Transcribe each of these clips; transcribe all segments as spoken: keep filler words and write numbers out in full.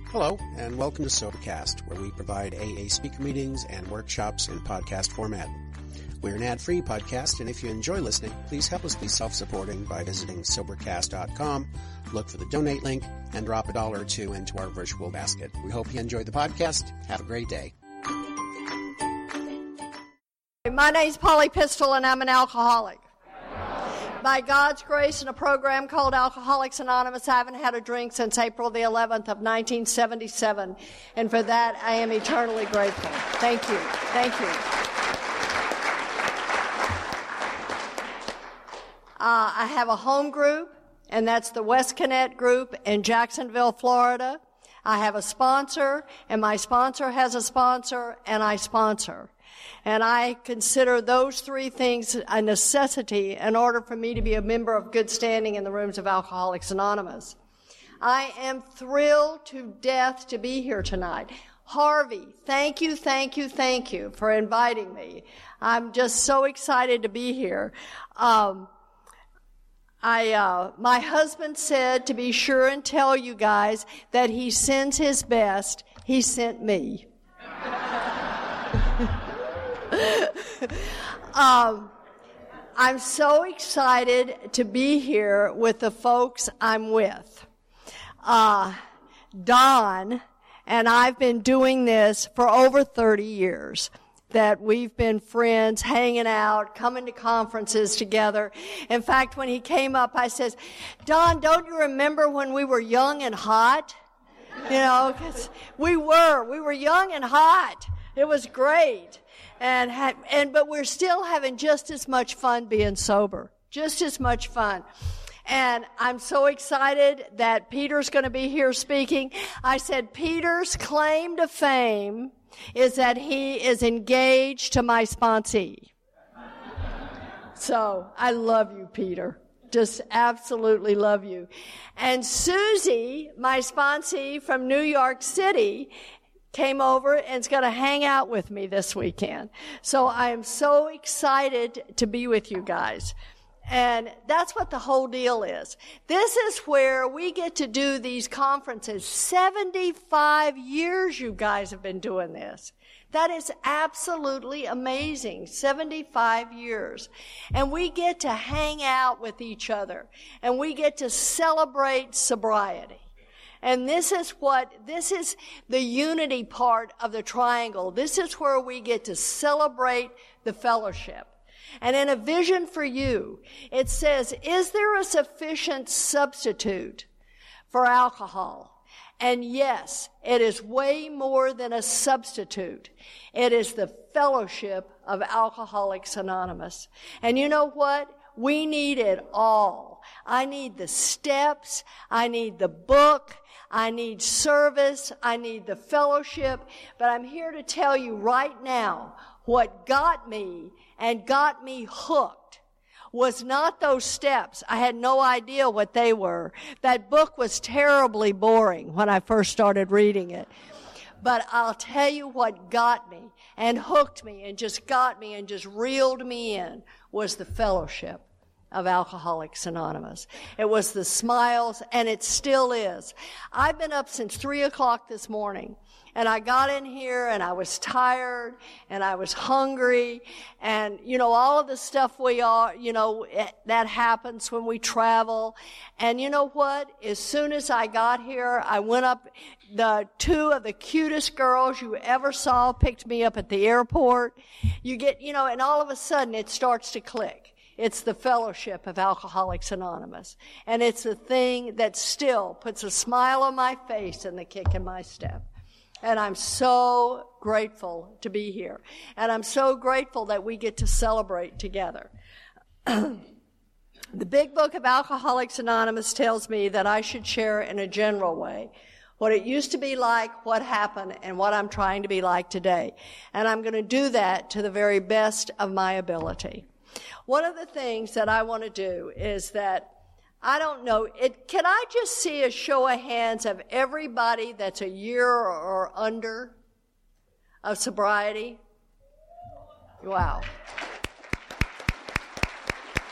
Hello, and welcome to Sobercast, where we provide A A speaker meetings and workshops in podcast format. We're an ad-free podcast, and if you enjoy listening, please help us be self-supporting by visiting Sobercast dot com, look for the donate link, and drop a dollar or two into our virtual basket. We hope you enjoyed the podcast. Have a great day. My name's Polly Pistol, and I'm an alcoholic. By God's grace, in a program called Alcoholics Anonymous, I haven't had a drink since April the eleventh of nineteen seventy-seven, and for that I am eternally grateful. Thank you. Thank you. Uh, I have a home group, and that's the West Connect group in Jacksonville, Florida. I have a sponsor, and my sponsor has a sponsor, and I sponsor. And I consider those three things a necessity in order for me to be a member of good standing in the rooms of Alcoholics Anonymous. I am thrilled to death to be here tonight. Harvey, thank you, thank you, thank you for inviting me. I'm just so excited to be here. Um, I, uh, my husband said to be sure and tell you guys that he sends his best. He sent me. um, I'm so excited to be here with the folks I'm with. Uh, Don and I've been doing this for over thirty years. That we've been friends, hanging out, coming to conferences together. In fact, when he came up, I says, Don, don't you remember when we were young and hot? You know, 'cause we were. We were young and hot. It was great. And, had, and, but we're still having just as much fun being sober. Just as much fun. And I'm so excited that Peter's going to be here speaking. I said, Peter's claim to fame is that he is engaged to my sponsee. So, I love you, Peter. Just absolutely love you. And Susie, my sponsee from New York City, came over and is going to hang out with me this weekend. So I am so excited to be with you guys. And that's what the whole deal is. This is where we get to do these conferences. seventy-five years you guys have been doing this. That is absolutely amazing. seventy-five years. And we get to hang out with each other. And we get to celebrate sobriety. And this is what, this is the unity part of the triangle. This is where we get to celebrate the fellowship. And in A Vision for You, it says, is there a sufficient substitute for alcohol? And yes, it is way more than a substitute. It is the fellowship of Alcoholics Anonymous. And you know what? We need it all. I need the steps. I need the book. I need service. I need the fellowship. But I'm here to tell you right now, what got me and got me hooked was not those steps. I had no idea what they were. That book was terribly boring when I first started reading it. But I'll tell you what got me and hooked me and just got me and just reeled me in was the fellowship of Alcoholics Anonymous. It was the smiles, and it still is. I've been up since three o'clock this morning, and I got in here, and I was tired, and I was hungry, and, you know, all of the stuff we are, you know, it, that happens when we travel. And you know what? As soon as I got here, I went up, the two of the cutest girls you ever saw picked me up at the airport. You get, you know, and all of a sudden it starts to click. It's the fellowship of Alcoholics Anonymous. And it's the thing that still puts a smile on my face and the kick in my step. And I'm so grateful to be here. And I'm so grateful that we get to celebrate together. The Big Book of Alcoholics Anonymous tells me that I should share in a general way what it used to be like, what happened, and what I'm trying to be like today. And I'm going to do that to the very best of my ability. One of the things that I want to do is that, I don't know, it, can I just see a show of hands of everybody that's a year or under of sobriety? Wow.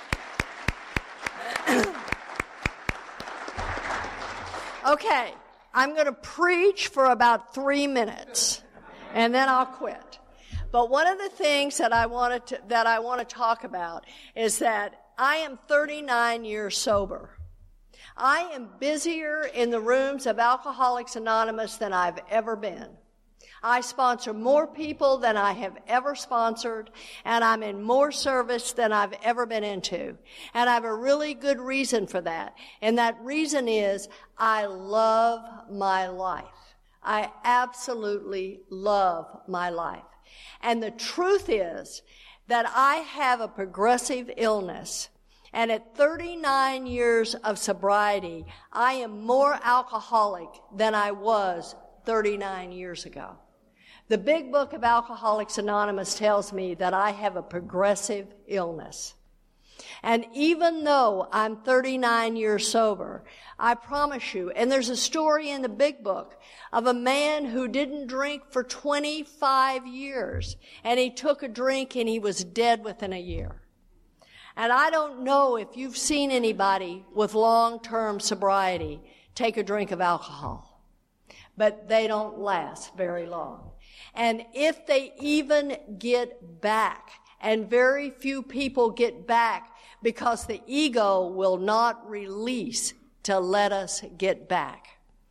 Okay, I'm going to preach for about three minutes, and then I'll quit. But one of the things that I wanted to, that I want to talk about is that I am thirty-nine years sober. I am busier in the rooms of Alcoholics Anonymous than I've ever been. I sponsor more people than I have ever sponsored, and I'm in more service than I've ever been into. And I have a really good reason for that. And that reason is I love my life. I absolutely love my life. And the truth is that I have a progressive illness. And at thirty-nine years of sobriety, I am more alcoholic than I was thirty-nine years ago. The big book of Alcoholics Anonymous tells me that I have a progressive illness. And even though I'm thirty-nine years sober, I promise you, and there's a story in the big book of a man who didn't drink for twenty-five years, and he took a drink and he was dead within a year. And I don't know if you've seen anybody with long-term sobriety take a drink of alcohol, but they don't last very long. And if they even get back, and very few people get back because the ego will not release to let us get back.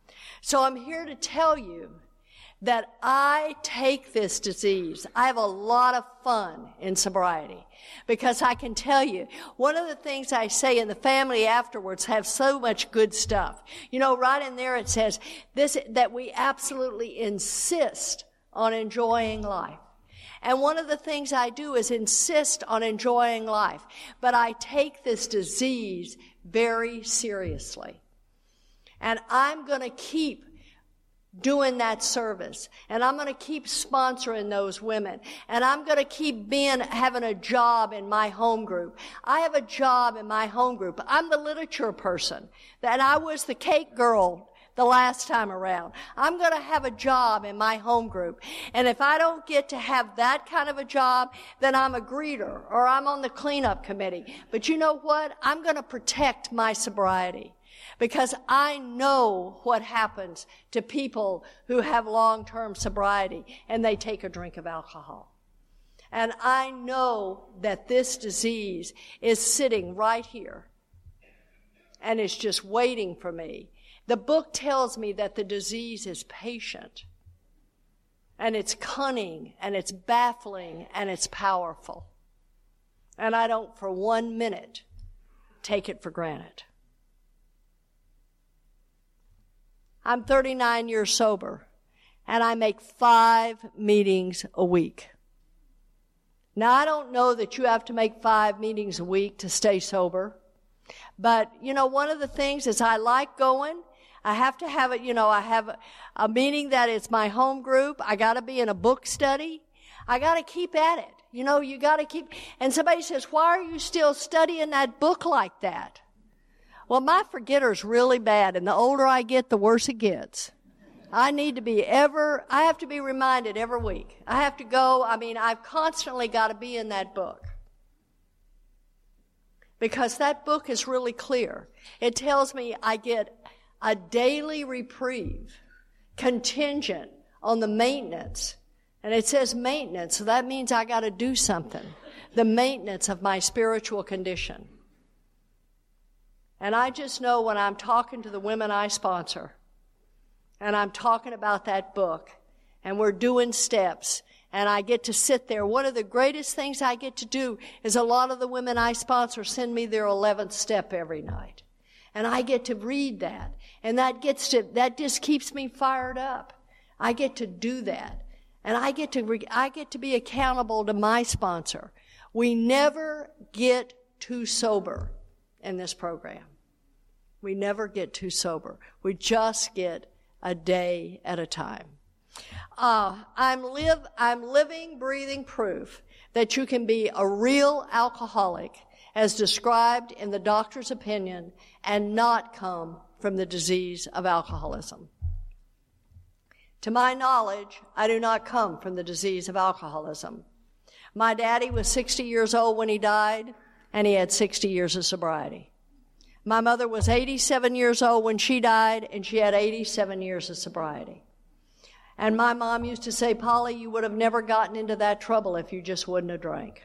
So I'm here to tell you that I take this disease. I have a lot of fun in sobriety because I can tell you, one of the things I say in the family afterwards have so much good stuff. You know, right in there it says this, that we absolutely insist on enjoying life. And one of the things I do is insist on enjoying life. But I take this disease very seriously. And I'm going to keep doing that service. And I'm going to keep sponsoring those women. And I'm going to keep being, having a job in my home group. I have a job in my home group. I'm the literature person. And I was the cake girl the last time around. I'm going to have a job in my home group. And if I don't get to have that kind of a job, then I'm a greeter or I'm on the cleanup committee. But you know what? I'm going to protect my sobriety because I know what happens to people who have long-term sobriety and they take a drink of alcohol. And I know that this disease is sitting right here and it's just waiting for me. The book tells me that the disease is patient, and it's cunning, and it's baffling, and it's powerful. And I don't for one minute take it for granted. I'm thirty-nine years sober, and I make five meetings a week. Now, I don't know that you have to make five meetings a week to stay sober, but, you know, one of the things is I like going. I have to have it, you know, I have a, a meeting that is my home group. I got to be in a book study. I got to keep at it. You know, you got to keep, and somebody says, why are you still studying that book like that? Well, my forgetter's really bad, and the older I get, the worse it gets. I need to be ever, I have to be reminded every week. I have to go, I mean, I've constantly got to be in that book. Because that book is really clear. It tells me I get a daily reprieve contingent on the maintenance. And it says maintenance, so that means I got to do something. The maintenance of my spiritual condition. And I just know when I'm talking to the women I sponsor, and I'm talking about that book, and we're doing steps, and I get to sit there. One of the greatest things I get to do is a lot of the women I sponsor send me their eleventh step every night. And I get to read that. And that gets to, that just keeps me fired up. I get to do that. And I get to, re, I get to be accountable to my sponsor. We never get too sober in this program. We never get too sober. We just get a day at a time. Uh, I'm live, I'm living, breathing proof that you can be a real alcoholic as described in the doctor's opinion and not come from the disease of alcoholism. To my knowledge, I do not come from the disease of alcoholism. My daddy was sixty years old when he died, and he had sixty years of sobriety. My mother was eighty-seven years old when she died, and she had eighty-seven years of sobriety. And my mom used to say, Polly, you would have never gotten into that trouble if you just wouldn't have drank.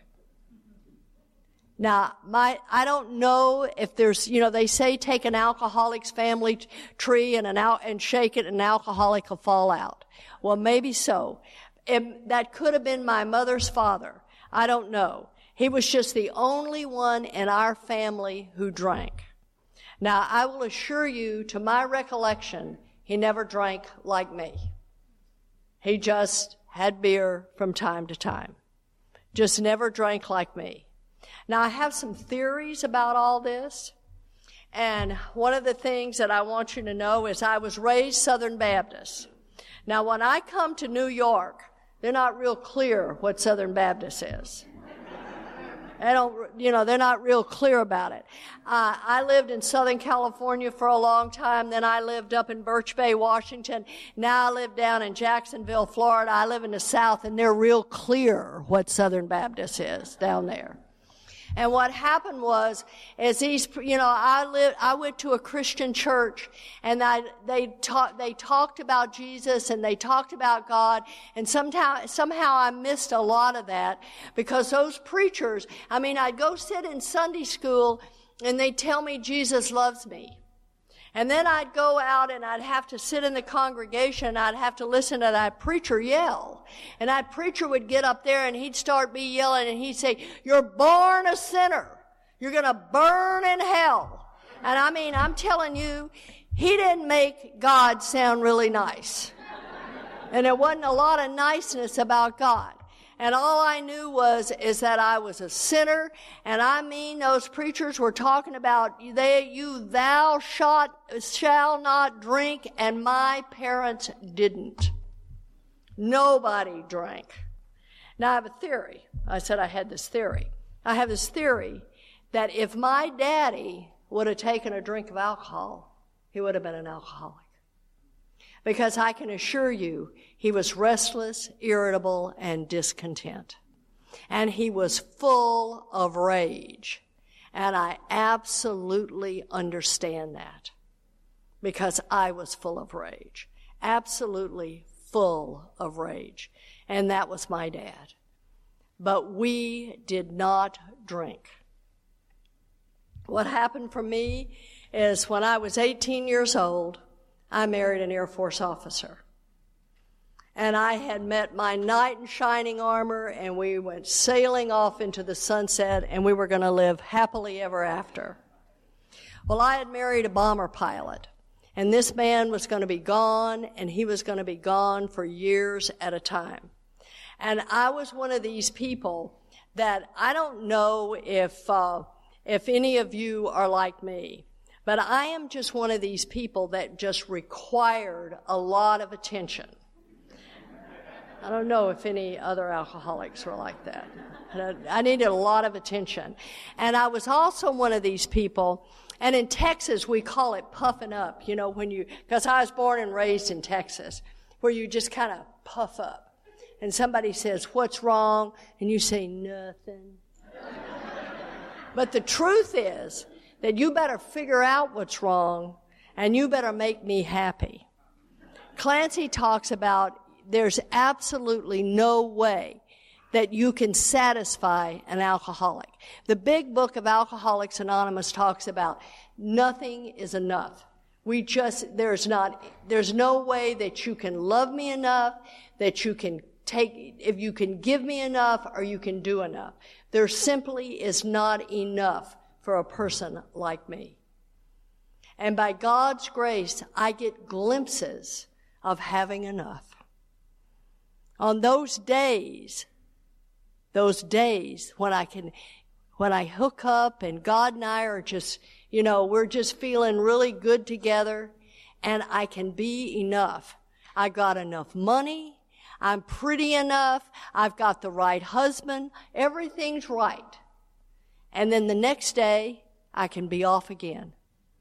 Now, my, I don't know if there's, you know, they say take an alcoholic's family t- tree and an al- and shake it and an alcoholic will fall out. Well, maybe so. It, that could have been my mother's father. I don't know. He was just the only one in our family who drank. Now, I will assure you, to my recollection, he never drank like me. He just had beer from time to time. Just never drank like me. Now, I have some theories about all this. And one of the things that I want you to know is I was raised Southern Baptist. Now, when I come to New York, they're not real clear what Southern Baptist is. They don't, you know, they're not real clear about it. Uh, I lived in Southern California for a long time. Then I lived up in Birch Bay, Washington. Now I live down in Jacksonville, Florida. I live in the South, and they're real clear what Southern Baptist is down there. And what happened was, is these, you know, I lived, I went to a Christian church, and I, they talked, they talked about Jesus, and they talked about God, and somehow, somehow I missed a lot of that, because those preachers, I mean, I'd go sit in Sunday school, and they'd tell me Jesus loves me. And then I'd go out and I'd have to sit in the congregation and I'd have to listen to that preacher yell. And that preacher would get up there and he'd start me yelling and he'd say, you're born a sinner. You're going to burn in hell. And I mean, I'm telling you, he didn't make God sound really nice. And there wasn't a lot of niceness about God. And all I knew was, is that I was a sinner. And I mean, those preachers were talking about, they, you, thou shalt, shall not drink, and my parents didn't. Nobody drank. Now I have a theory. I said I had this theory. I have this theory that if my daddy would have taken a drink of alcohol, he would have been an alcoholic. Because I can assure you, he was restless, irritable, and discontent. And he was full of rage. And I absolutely understand that. Because I was full of rage. Absolutely full of rage. And that was my dad. But we did not drink. What happened for me is when I was eighteen years old, I married an Air Force officer. And I had met my knight in shining armor, and we went sailing off into the sunset, and we were going to live happily ever after. Well, I had married a bomber pilot, and this man was going to be gone, and he was going to be gone for years at a time. And I was one of these people that I don't know if uh, if any of you are like me. But I am just one of these people that just required a lot of attention. I don't know if any other alcoholics were like that. I needed a lot of attention. And I was also one of these people, and in Texas we call it puffing up, you know, when you, because I was born and raised in Texas, where you just kind of puff up. And somebody says, what's wrong? And you say, nothing. But the truth is, that you better figure out what's wrong, and you better make me happy. Clancy talks about there's absolutely no way that you can satisfy an alcoholic. The big book of Alcoholics Anonymous talks about nothing is enough. We just, there's not, there's no way that you can love me enough, that you can take, if you can give me enough, or you can do enough. There simply is not enough for a person like me. And by God's grace, I get glimpses of having enough. On those days, those days when I can, when I hook up and God and I are just, you know, we're just feeling really good together, and I can be enough. I got enough money. I'm pretty enough. I've got the right husband. Everything's right. And then the next day, I can be off again.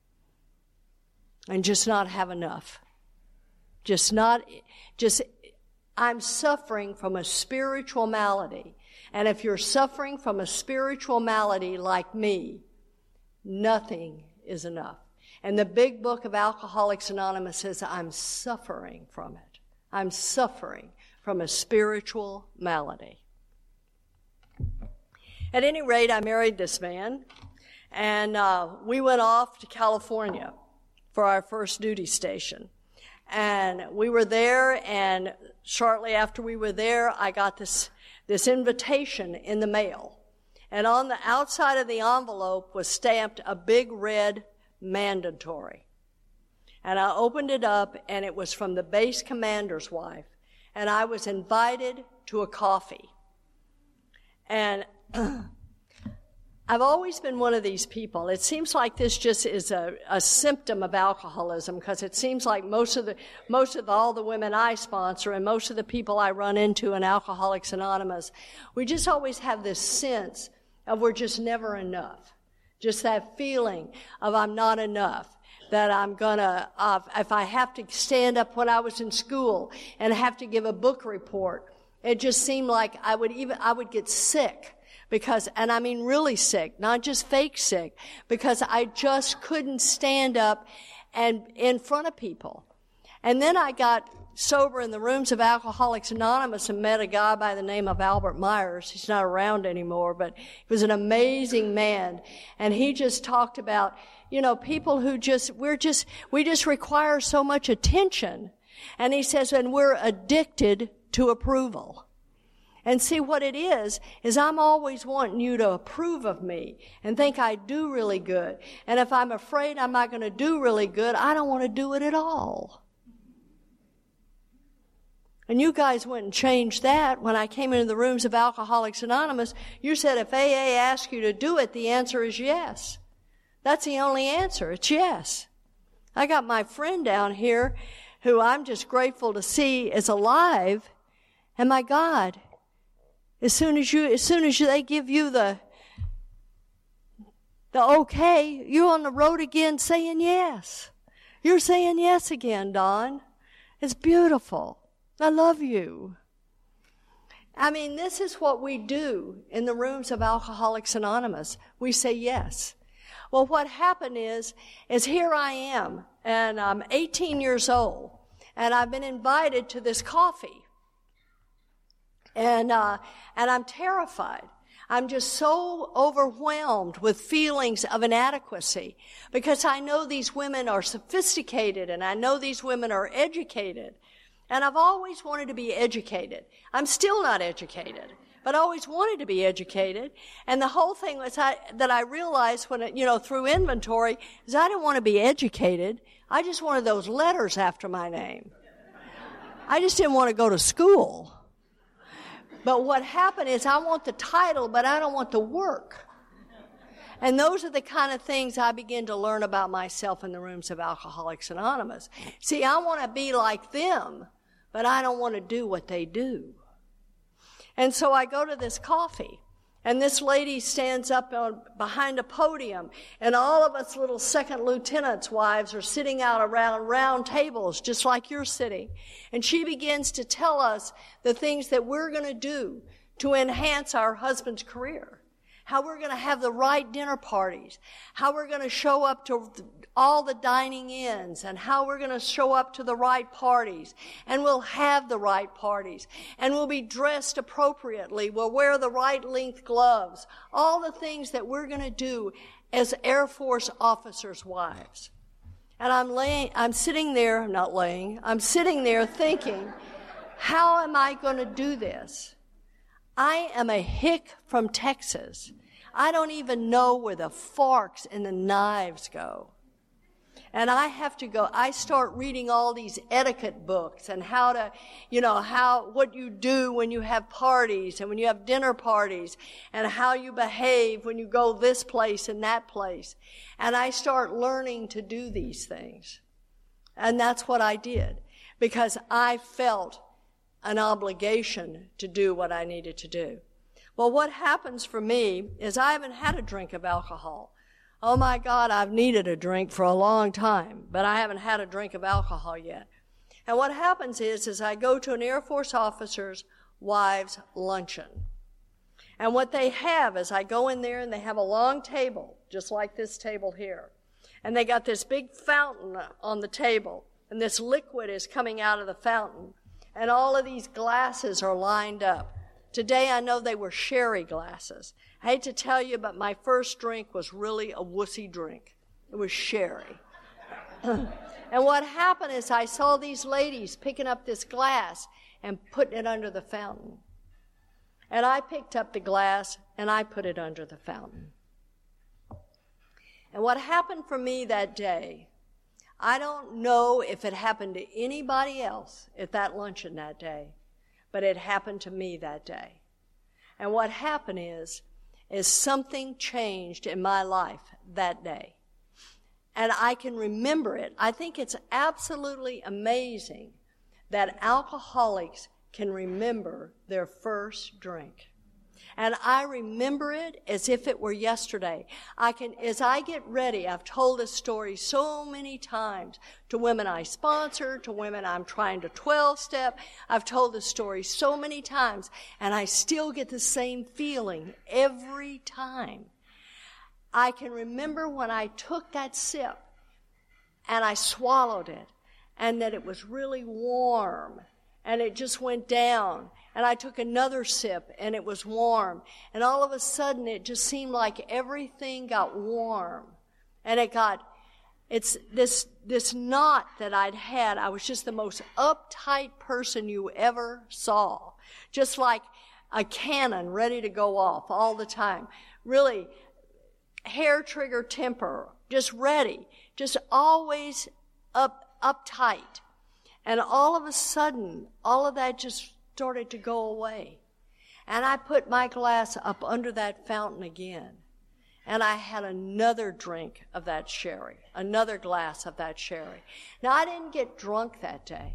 And just not have enough. Just not, just, I'm suffering from a spiritual malady. And if you're suffering from a spiritual malady like me, nothing is enough. And the big book of Alcoholics Anonymous says, I'm suffering from it. I'm suffering from a spiritual malady. At any rate, I married this man, and uh, we went off to California for our first duty station. And we were there, and shortly after we were there, I got this, this invitation in the mail. And on the outside of the envelope was stamped a big red mandatory. And I opened it up, and it was from the base commander's wife. And I was invited to a coffee. And I've always been one of these people. It seems like this just is a, a symptom of alcoholism, because it seems like most of the, most of the, all the women I sponsor and most of the people I run into in Alcoholics Anonymous, we just always have this sense of we're just never enough. Just that feeling of I'm not enough. That I'm gonna, uh, if I have to stand up when I was in school and have to give a book report, it just seemed like I would even, I would get sick because, and I mean really sick, not just fake sick, because I just couldn't stand up and in front of people. And then I got sober in the rooms of Alcoholics Anonymous and met a guy by the name of Albert Myers. He's not around anymore, but he was an amazing man. And he just talked about, you know, people who just, we're just, we just require so much attention. And he says, and we're addicted to approval. And see, what it is, is I'm always wanting you to approve of me and think I do really good. And if I'm afraid I'm not going to do really good, I don't want to do it at all. And you guys went and changed that when I came into the rooms of Alcoholics Anonymous. You said if A A asks you to do it, the answer is yes. That's the only answer. It's yes. I got my friend down here who I'm just grateful to see is alive. And my God, as soon as you, as soon as they give you the, the okay, you're on the road again saying yes. You're saying yes again, Don. It's beautiful. I love you. I mean, this is what we do in the rooms of Alcoholics Anonymous. We say yes. Well, what happened is, is here I am, and I'm eighteen years old, and I've been invited to this coffee. And, uh, and I'm terrified. I'm just so overwhelmed with feelings of inadequacy because I know these women are sophisticated and I know these women are educated. And I've always wanted to be educated. I'm still not educated, but I always wanted to be educated. And the whole thing was I, that I realized when, it, you know, through inventory is I didn't want to be educated. I just wanted those letters after my name. I just didn't want to go to school. But what happened is I want the title, but I don't want the work. And those are the kind of things I begin to learn about myself in the rooms of Alcoholics Anonymous. See, I want to be like them, but I don't want to do what they do. And so I go to this coffee, and this lady stands up on, behind a podium, and all of us little second lieutenants' wives are sitting out around round tables, just like you're sitting. And she begins to tell us the things that we're going to do to enhance our husband's career. How we're going to have the right dinner parties, how we're going to show up to all the dining ins, and how we're going to show up to the right parties, and we'll have the right parties, and we'll be dressed appropriately, we'll wear the right length gloves, all the things that we're going to do as Air Force officers' wives. And I'm laying, I'm sitting there, I'm not laying, I'm sitting there thinking, how am I going to do this? I am a hick from Texas. I don't even know where the forks and the knives go. And I have to go, I start reading all these etiquette books and how to, you know, how, what you do when you have parties and when you have dinner parties and how you behave when you go this place and that place. And I start learning to do these things. And that's what I did because I felt an obligation to do what I needed to do. Well, what happens for me is I haven't had a drink of alcohol. Oh my God, I've needed a drink for a long time, but I haven't had a drink of alcohol yet. And what happens is, is I go to an Air Force officer's wives' luncheon. And what they have is I go in there and they have a long table, just like this table here. And they got this big fountain on the table, and this liquid is coming out of the fountain. And all of these glasses are lined up. Today I know they were sherry glasses. I hate to tell you, but my first drink was really a wussy drink. It was sherry. And what happened is I saw these ladies picking up this glass and putting it under the fountain. And I picked up the glass and I put it under the fountain. And what happened for me that day, I don't know if it happened to anybody else at that luncheon that day, but it happened to me that day. And what happened is, is something changed in my life that day. And I can remember it. I think it's absolutely amazing that alcoholics can remember their first drink. And I remember it as if it were yesterday. I can, as I get ready, I've told this story so many times to women I sponsor, to women I'm trying to twelve-step. I've told this story so many times, and I still get the same feeling every time. I can remember when I took that sip and I swallowed it, and that it was really warm, and it just went down. And I took another sip, and it was warm. And all of a sudden, it just seemed like everything got warm. And it got, it's this, this knot that I'd had. I was just the most uptight person you ever saw. Just like a cannon ready to go off all the time. Really, hair trigger temper, just ready. Just always up, uptight. And all of a sudden, all of that just started to go away. And I put my glass up under that fountain again. And I had another drink of that sherry, another glass of that sherry. Now, I didn't get drunk that day,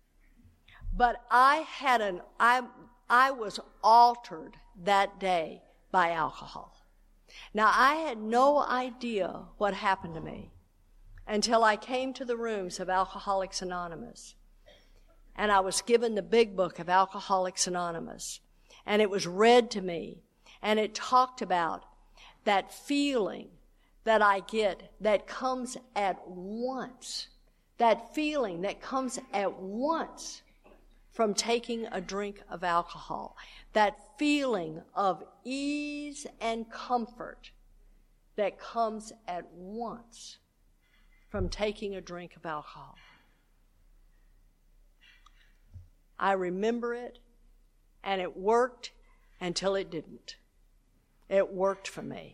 but I had an, I, I was altered that day by alcohol. Now, I had no idea what happened to me until I came to the rooms of Alcoholics Anonymous. And I was given the big book of Alcoholics Anonymous. And it was read to me. And it talked about that feeling that I get that comes at once. That feeling that comes at once from taking a drink of alcohol. That feeling of ease and comfort that comes at once from taking a drink of alcohol. I remember it, and it worked until it didn't. It worked for me.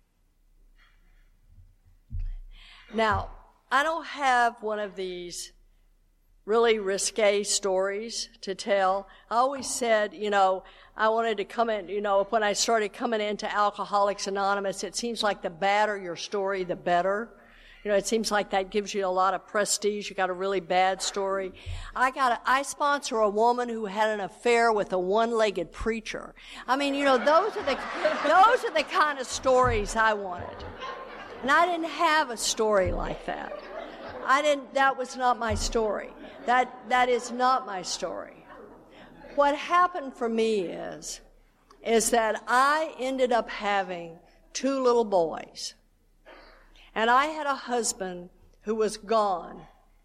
Now, I don't have one of these really risque stories to tell. I always said, you know, I wanted to come in, you know, when I started coming into Alcoholics Anonymous, it seems like the badder your story, the better. You know, it seems like that gives you a lot of prestige. You got a really bad story. I got a, I sponsor a woman who had an affair with a one-legged preacher. I mean, you know, those are the those are the kind of stories I wanted. And I didn't have a story like that. I didn't that was not my story. That that is not my story. What happened for me is is that I ended up having two little boys. And I had a husband who was gone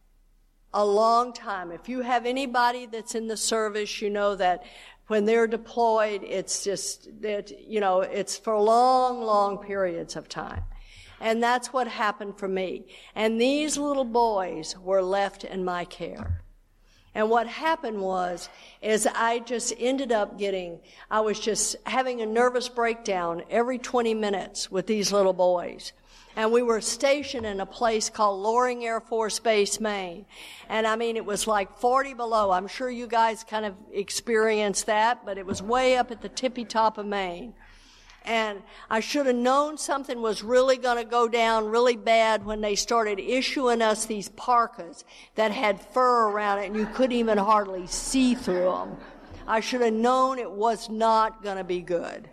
a long time. If you have anybody that's in the service, you know that when they're deployed, it's just that, you know, it's for long, long periods of time. And that's what happened for me. And these little boys were left in my care. And what happened was, is I just ended up getting, I was just having a nervous breakdown every twenty minutes with these little boys. And we were stationed in a place called Loring Air Force Base, Maine. And I mean, it was like forty below. I'm sure you guys kind of experienced that, but it was way up at the tippy top of Maine. And I should have known something was really going to go down really bad when they started issuing us these parkas that had fur around it and you couldn't even hardly see through them. I should have known it was not going to be good.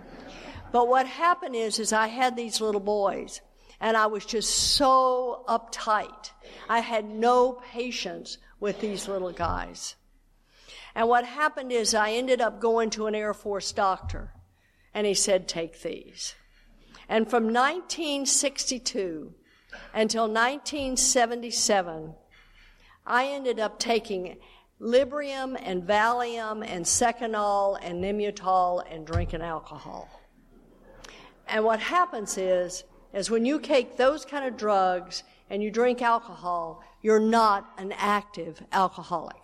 But what happened is, is I had these little boys. And I was just so uptight. I had no patience with these little guys. And what happened is I ended up going to an Air Force doctor. And he said, take these. And from nineteen sixty-two until nineteen seventy-seven, I ended up taking Librium and Valium and Seconal and Nimutol and drinking alcohol. And what happens is, is when you take those kind of drugs and you drink alcohol, you're not an active alcoholic.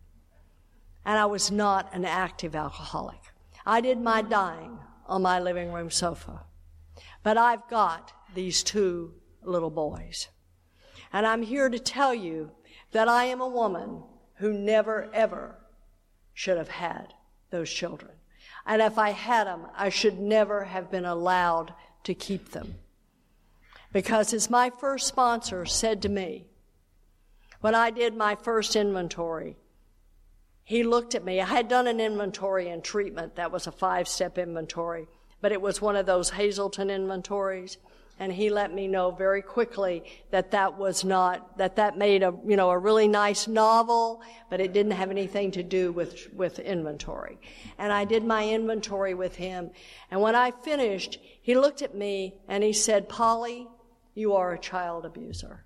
And I was not an active alcoholic. I did my dying on my living room sofa. But I've got these two little boys. And I'm here to tell you that I am a woman who never, ever should have had those children. And if I had them, I should never have been allowed to keep them. Because as my first sponsor said to me, when I did my first inventory, he looked at me. I had done an inventory and treatment. That was a five-step inventory, but it was one of those Hazelton inventories. And he let me know very quickly that that was not, that that made a, you know, a really nice novel, but it didn't have anything to do with, with inventory. And I did my inventory with him. And when I finished, he looked at me and he said, "Polly, you are a child abuser."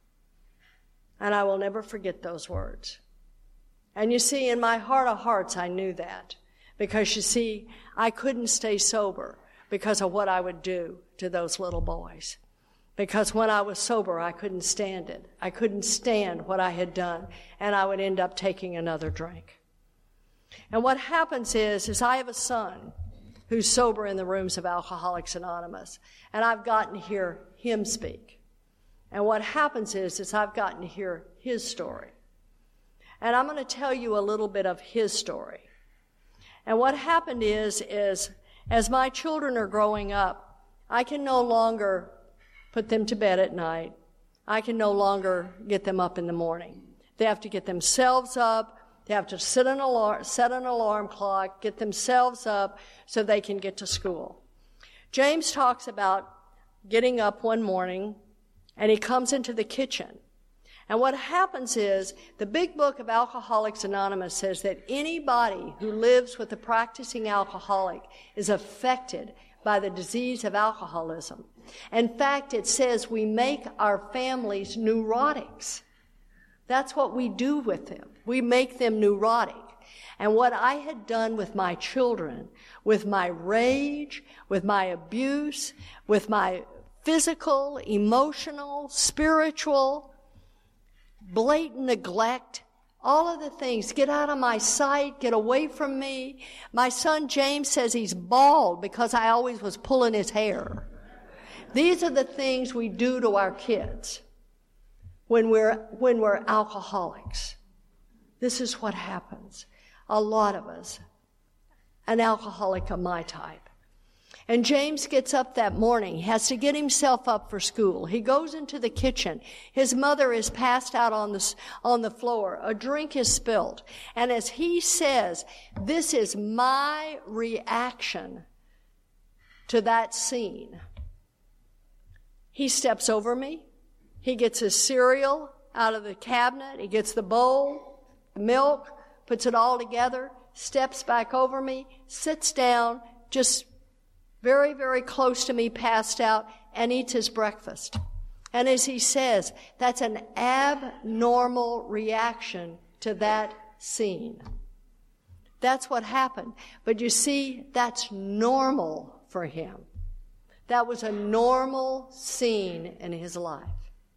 And I will never forget those words. And you see, in my heart of hearts, I knew that. Because you see, I couldn't stay sober because of what I would do to those little boys. Because when I was sober, I couldn't stand it. I couldn't stand what I had done, and I would end up taking another drink. And what happens is, is I have a son who's sober in the rooms of Alcoholics Anonymous, and I've gotten to hear him speak. And what happens is, is I've gotten to hear his story. And I'm going to tell you a little bit of his story. And what happened is, is as my children are growing up, I can no longer put them to bed at night. I can no longer get them up in the morning. They have to get themselves up. They have to set an alarm, set an alarm clock, get themselves up so they can get to school. James talks about getting up one morning, and he comes into the kitchen. And what happens is, the big book of Alcoholics Anonymous says that anybody who lives with a practicing alcoholic is affected by the disease of alcoholism. In fact, it says we make our families neurotics. That's what we do with them. We make them neurotic. And what I had done with my children, with my rage, with my abuse, with my physical, emotional, spiritual, blatant neglect, all of the things, get out of my sight, get away from me. My son James says he's bald because I always was pulling his hair. These are the things we do to our kids when we're, when we're alcoholics. This is what happens. A lot of us, an alcoholic of my type. And James gets up that morning. He has to get himself up for school. He goes into the kitchen. His mother is passed out on the, on the floor. A drink is spilled. And as he says, this is my reaction to that scene. He steps over me. He gets his cereal out of the cabinet. He gets the bowl, the milk, puts it all together, steps back over me, sits down, just very, very close to me, passed out, and eats his breakfast. And as he says, that's an abnormal reaction to that scene. That's what happened. But you see, that's normal for him. That was a normal scene in his life.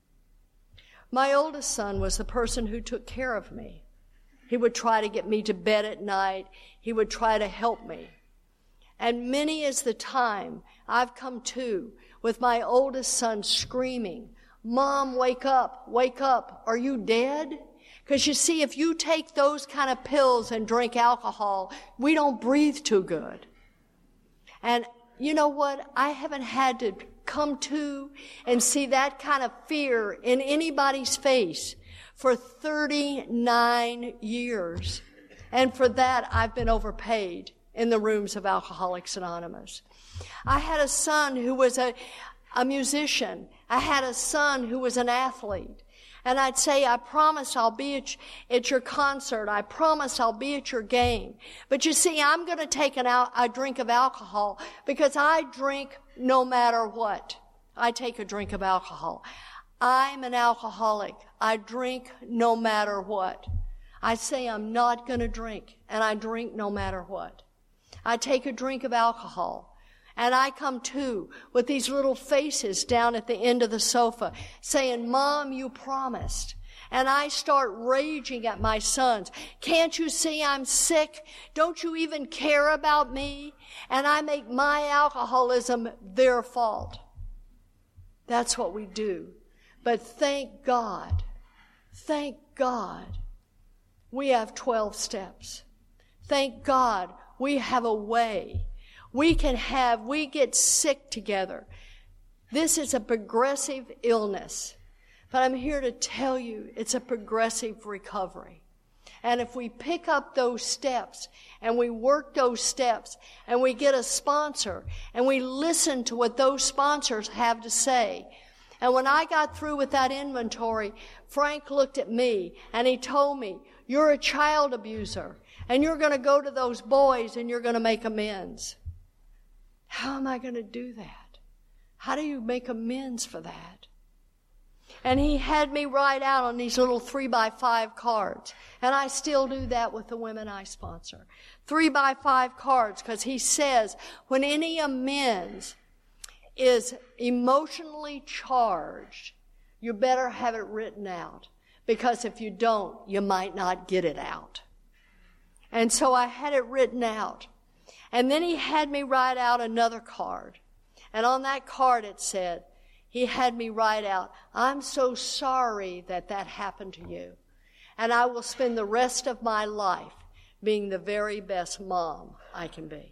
My oldest son was the person who took care of me. He would try to get me to bed at night. He would try to help me. And many is the time I've come to with my oldest son screaming, "Mom, wake up, wake up. Are you dead?" Because you see, if you take those kind of pills and drink alcohol, we don't breathe too good. And you know what? I haven't had to come to and see that kind of fear in anybody's face for thirty-nine years. And for that, I've been overpaid in the rooms of Alcoholics Anonymous. I had a son who was a, a musician. I had a son who was an athlete. And I'd say, I promise I'll be at, at your concert. I promise I'll be at your game. But you see, I'm going to take an al- a drink of alcohol because I drink no matter what. I take a drink of alcohol. I'm an alcoholic. I drink no matter what. I say I'm not going to drink, and I drink no matter what. I take a drink of alcohol, and I come to with these little faces down at the end of the sofa saying, Mom, you promised. And I start raging at my sons. Can't you see I'm sick? Don't you even care about me? And I make my alcoholism their fault. That's what we do. But thank God, thank God, we have twelve steps. Thank God we have a way. We can have, we get sick together. This is a progressive illness. But I'm here to tell you it's a progressive recovery. And if we pick up those steps and we work those steps and we get a sponsor and we listen to what those sponsors have to say. And when I got through with that inventory, Frank looked at me and he told me, you're a child abuser and you're going to go to those boys and you're going to make amends. How am I going to do that? How do you make amends for that? And he had me write out on these little three by five cards. And I still do that with the women I sponsor. Three by five cards, because he says when any amends is emotionally charged, you better have it written out. Because if you don't, you might not get it out. And so I had it written out. And then he had me write out another card. And on that card it said, he had me write out, I'm so sorry that that happened to you. And I will spend the rest of my life being the very best mom I can be.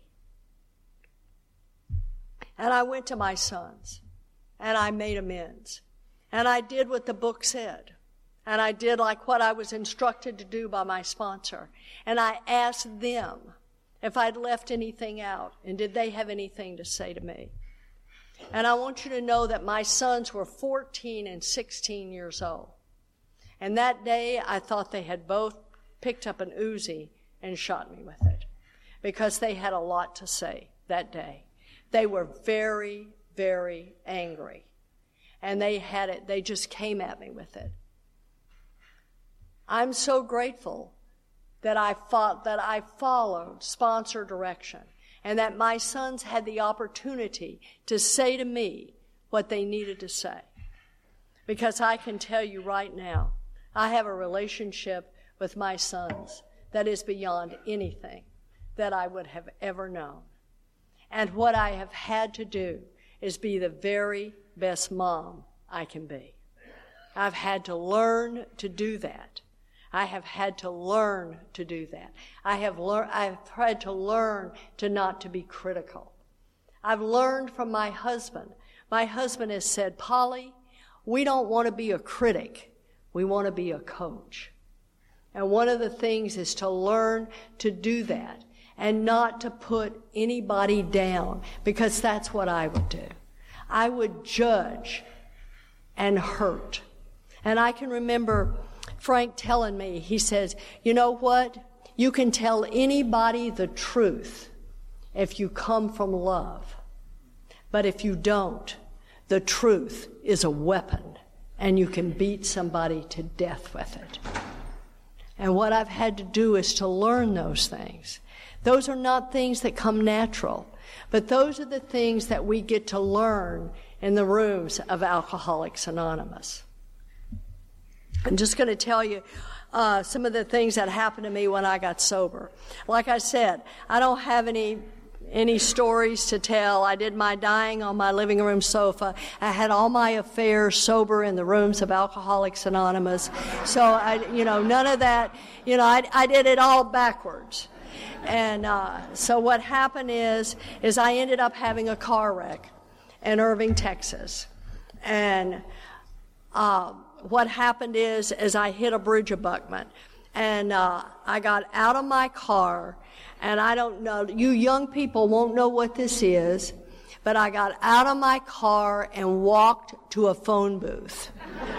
And I went to my sons, and I made amends. And I did what the book said. And I did like what I was instructed to do by my sponsor. And I asked them if I'd left anything out, and did they have anything to say to me. And I want you to know that my sons were fourteen and sixteen years old. And that day, I thought they had both picked up an Uzi and shot me with it. Because they had a lot to say that day. They were very, very angry. And they had it, they just came at me with it. I'm so grateful that I fought, that I followed sponsor direction. And that my sons had the opportunity to say to me what they needed to say. Because I can tell you right now, I have a relationship with my sons that is beyond anything that I would have ever known. And what I have had to do is be the very best mom I can be. I've had to learn to do that. I have had to learn to do that. I have learned, I've had to learn to not to be critical. I've learned from my husband. My husband has said, Polly, we don't want to be a critic. We want to be a coach. And one of the things is to learn to do that and not to put anybody down, because that's what I would do. I would judge and hurt. And I can remember Frank telling me, he says, you know what? You can tell anybody the truth if you come from love. But if you don't, the truth is a weapon, and you can beat somebody to death with it. And what I've had to do is to learn those things. Those are not things that come natural, but those are the things that we get to learn in the rooms of Alcoholics Anonymous. I'm just going to tell you uh, some of the things that happened to me when I got sober. Like I said, I don't have any any stories to tell. I did my dying on my living room sofa. I had all my affairs sober in the rooms of Alcoholics Anonymous. So, I, you know, none of that, you know, I, I did it all backwards. And uh, so what happened is, is I ended up having a car wreck in Irving, Texas. And uh, what happened is, is I hit a bridge abutment. And uh, I got out of my car, and I don't know, you young people won't know what this is, but I got out of my car and walked to a phone booth.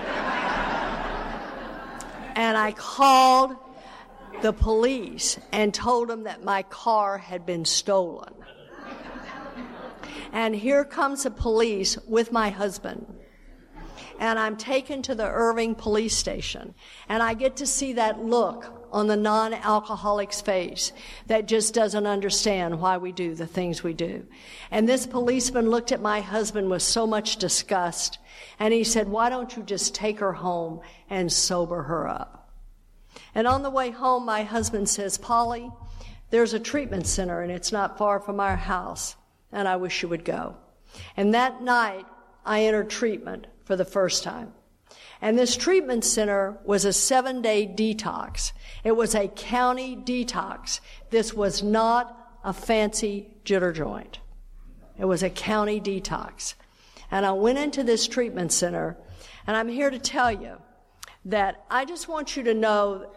And I called the police and told them that my car had been stolen. And here comes the police with my husband. and I'm taken to the Irving police station, and I get to see that look on the non-alcoholic's face that just doesn't understand why we do the things we do. And this policeman looked at my husband with so much disgust, and he said, why don't you just take her home and sober her up? And on the way home, my husband says, Polly, there's a treatment center, and it's not far from our house, and I wish you would go. And that night, I entered treatment for the first time. And this treatment center was a seven-day detox. It was a county detox. This was not a fancy jitter joint. It was a county detox. And I went into this treatment center, and I'm here to tell you that I just want you to know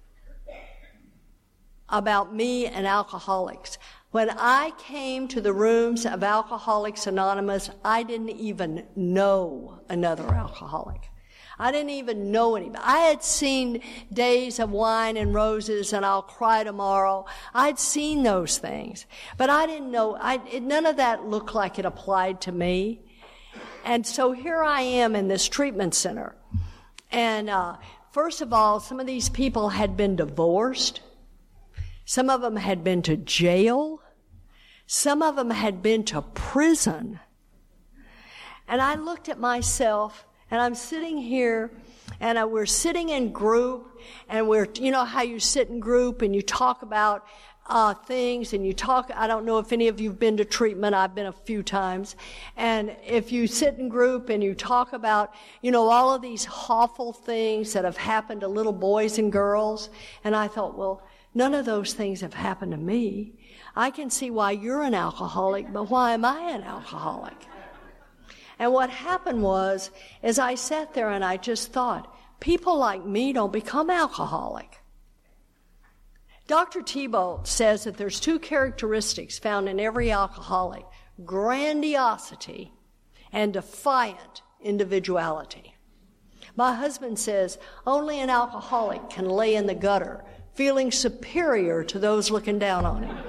about me and alcoholics. When I came to the rooms of Alcoholics Anonymous, I didn't even know another alcoholic. I didn't even know anybody. I had seen Days of Wine and Roses and I'll Cry Tomorrow. I'd seen those things. But I didn't know, I, it, none of that looked like it applied to me. And so here I am in this treatment center. And uh, first of all, some of these people had been divorced. Some of them had been to jail. Some of them had been to prison. And I looked at myself, and I'm sitting here, and uh, we're sitting in group, and we're, you know how you sit in group and you talk about uh things, and you talk, I don't know if any of you have been to treatment, I've been a few times, and if you sit in group and you talk about, you know, all of these awful things that have happened to little boys and girls, and I thought, well, none of those things have happened to me. I can see why you're an alcoholic, but why am I an alcoholic? And what happened was, is I sat there and I just thought, people like me don't become alcoholic. Doctor Thibault says that there's two characteristics found in every alcoholic: grandiosity and defiant individuality. My husband says only an alcoholic can lay in the gutter feeling superior to those looking down on him.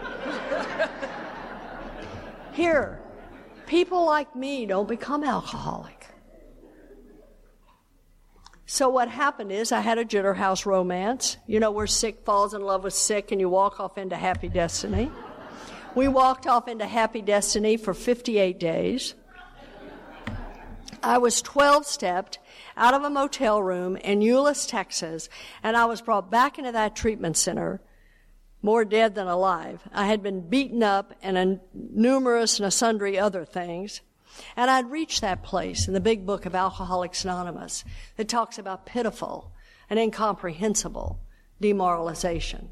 Here, people like me don't become alcoholic. So what happened is I had a jitter house romance. You know, where sick falls in love with sick and you walk off into happy destiny. We walked off into happy destiny for fifty-eight days. I was twelve-stepped out of a motel room in Euless, Texas, and I was brought back into that treatment center, more dead than alive. I had been beaten up and a numerous and a sundry other things. And I'd reached that place in the big book of Alcoholics Anonymous that talks about pitiful and incomprehensible demoralization.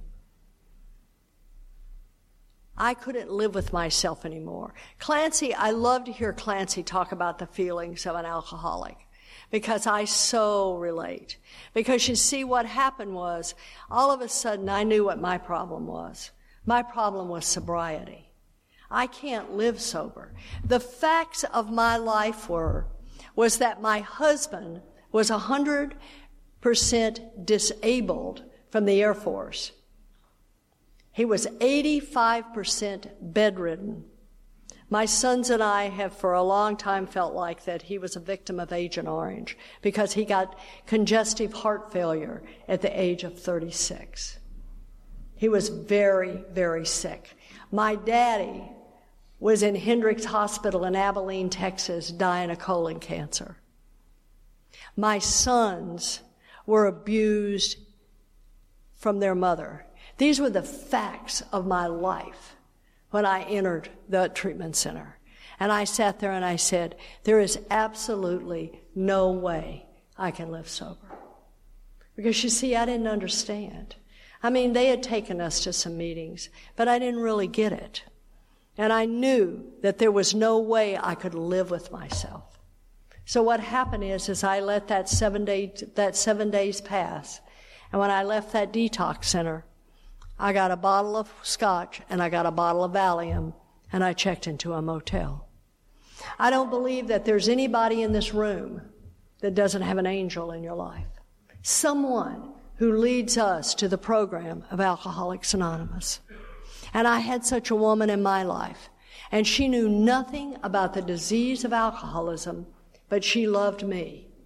I couldn't live with myself anymore. Clancy, I love to hear Clancy talk about the feelings of an alcoholic because I so relate. Because you see, what happened was, all of a sudden I knew what my problem was. My problem was sobriety. I can't live sober. The facts of my life were, was that my husband was one hundred percent disabled from the Air Force. He was eighty-five percent bedridden. My sons and I have for a long time felt like that he was a victim of Agent Orange because he got congestive heart failure at the age of thirty-six. He was very, very sick. My daddy was in Hendricks Hospital in Abilene, Texas, dying of colon cancer. My sons were abused from their mother. These were the facts of my life when I entered the treatment center. And I sat there and I said, there is absolutely no way I can live sober. Because you see, I didn't understand. I mean, they had taken us to some meetings, but I didn't really get it. And I knew that there was no way I could live with myself. So what happened is, is I let that seven day, that seven days pass. And when I left that detox center, I got a bottle of scotch and I got a bottle of Valium and I checked into a motel. I don't believe that there's anybody in this room that doesn't have an angel in your life. Someone who leads us to the program of Alcoholics Anonymous. And I had such a woman in my life, and she knew nothing about the disease of alcoholism, but she loved me.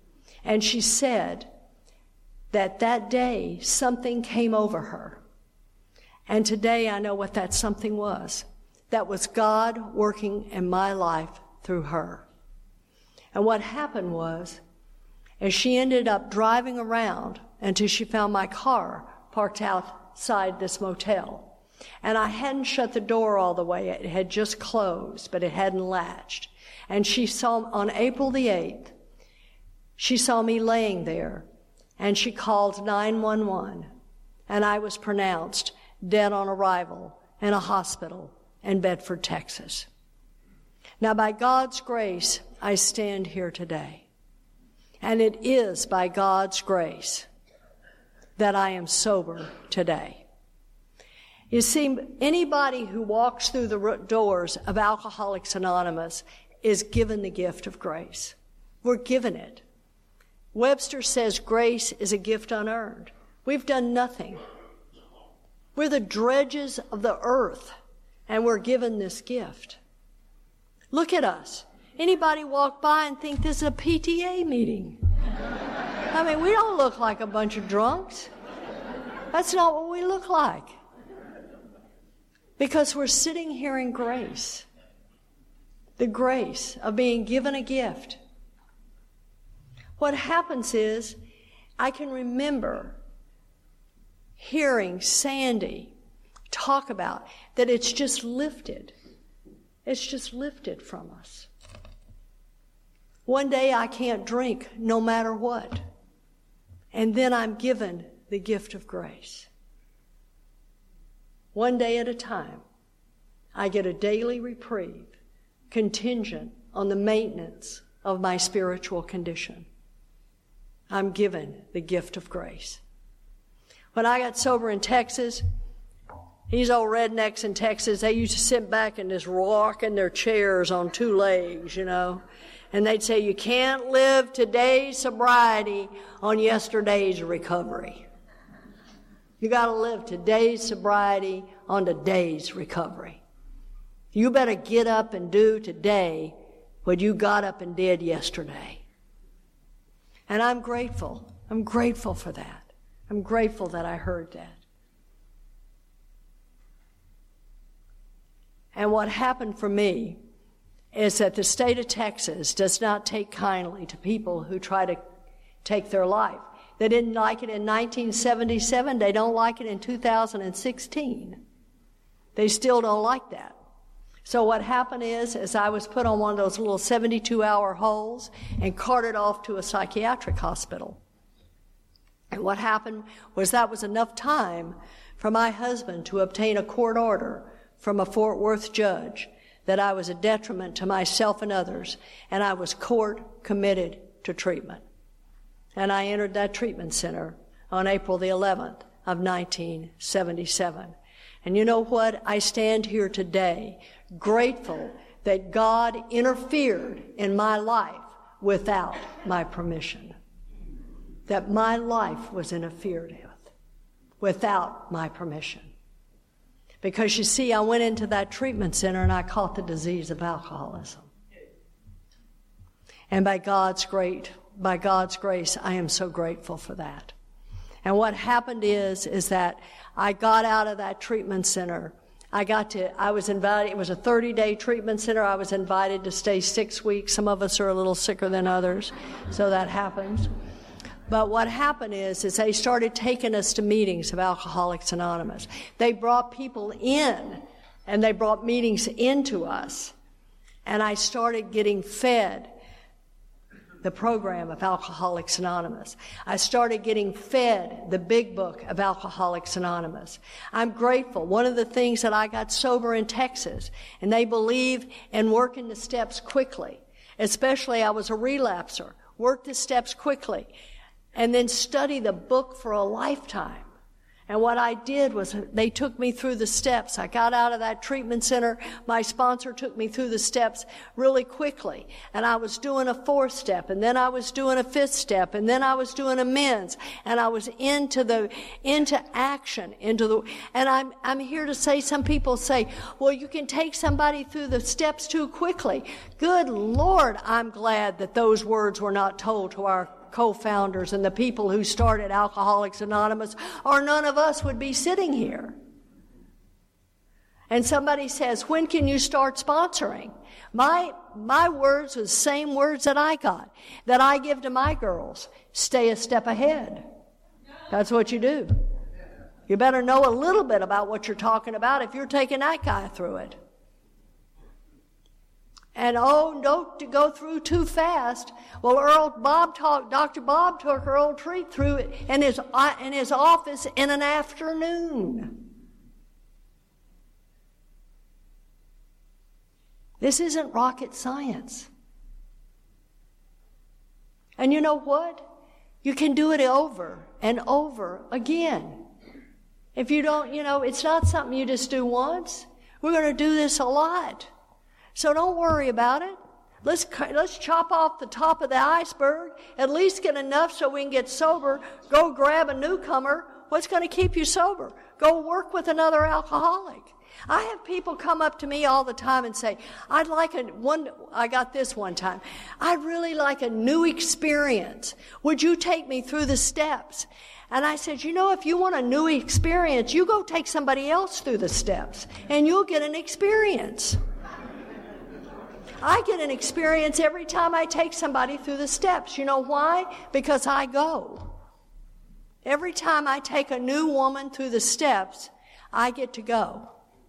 And she said that that day something came over her. And today I know what that something was. That was God working in my life through her. And what happened was, as she ended up driving around until she found my car parked outside this motel. And I hadn't shut the door all the way. It had just closed, but it hadn't latched. And she saw, on April the eighth, she saw me laying there, and she called nine one one, and I was pronounced dead on arrival in a hospital in Bedford, Texas. Now, by God's grace, I stand here today. And it is by God's grace that I am sober today. You see, anybody who walks through the doors of Alcoholics Anonymous is given the gift of grace. We're given it. Webster says grace is a gift unearned. We've done nothing. We're the dredges of the earth, and we're given this gift. Look at us. Anybody walk by and think this is a P T A meeting? I mean, we don't look like a bunch of drunks. That's not what we look like. Because we're sitting here in grace. The grace of being given a gift. What happens is, I can remember hearing Sandy talk about that it's just lifted. It's just lifted from us. One day I can't drink no matter what. And then I'm given the gift of grace. One day at a time, I get a daily reprieve contingent on the maintenance of my spiritual condition. I'm given the gift of grace. When I got sober in Texas, these old rednecks in Texas, they used to sit back and just rock in their chairs on two legs, you know. And they'd say, you can't live today's sobriety on yesterday's recovery. You got to live today's sobriety on today's recovery. You better get up and do today what you got up and did yesterday. And I'm grateful. I'm grateful for that. I'm grateful that I heard that. And what happened for me is that the state of Texas does not take kindly to people who try to take their life. They didn't like it in nineteen seventy-seven. They don't like it in two thousand sixteen. They still don't like that. So what happened is, is I was put on one of those little seventy-two hour holds and carted off to a psychiatric hospital. And what happened was that was enough time for my husband to obtain a court order from a Fort Worth judge that I was a detriment to myself and others, and I was court committed to treatment. And I entered that treatment center on April the eleventh of nineteen seventy-seven. And you know what? I stand here today grateful that God interfered in my life without my permission. That my life was interfered with without my permission. Because you see, I went into that treatment center and I caught the disease of alcoholism. And by God's great, by God's grace, I am so grateful for that. And what happened is, is that I got out of that treatment center. I got to, I was invited, it was a thirty-day treatment center. I was invited to stay six weeks. Some of us are a little sicker than others, so that happens. But what happened is, is they started taking us to meetings of Alcoholics Anonymous. They brought people in, and they brought meetings into us. And I started getting fed the program of Alcoholics Anonymous. I started getting fed the big book of Alcoholics Anonymous. I'm grateful. One of the things that I got sober in Texas, and they believe in working the steps quickly. Especially, I was a relapser. Work the steps quickly. And then study the book for a lifetime. And what I did was they took me through the steps. I got out of that treatment center. My sponsor took me through the steps really quickly. And I was doing a fourth step, and then I was doing a fifth step, and then I was doing amends. And I was into the, into action, into the, and I'm, I'm here to say, some people say, well, you can take somebody through the steps too quickly. Good Lord, I'm glad that those words were not told to our co-founders and the people who started Alcoholics Anonymous, or none of us would be sitting here. And somebody says, when can you start sponsoring? My, my words are the same words that I got, that I give to my girls. Stay a step ahead. That's what you do. You better know a little bit about what you're talking about if you're taking that guy through it. And oh, don't to go through too fast. Well, Earl Bob talked. Doctor Bob took Earl Treat through it in his in his office in an afternoon. This isn't rocket science. And you know what? You can do it over and over again. If you don't, you know, it's not something you just do once. We're going to do this a lot. So don't worry about it. Let's let's chop off the top of the iceberg, at least get enough so we can get sober. Go grab a newcomer. What's going to keep you sober? Go work with another alcoholic. I have people come up to me all the time and say, I'd like a one, I got this one time. I'd really like a new experience. Would you take me through the steps? And I said, you know, if you want a new experience, you go take somebody else through the steps and you'll get an experience. I get an experience every time I take somebody through the steps. You know why? Because I go. Every time I take a new woman through the steps, I get to go.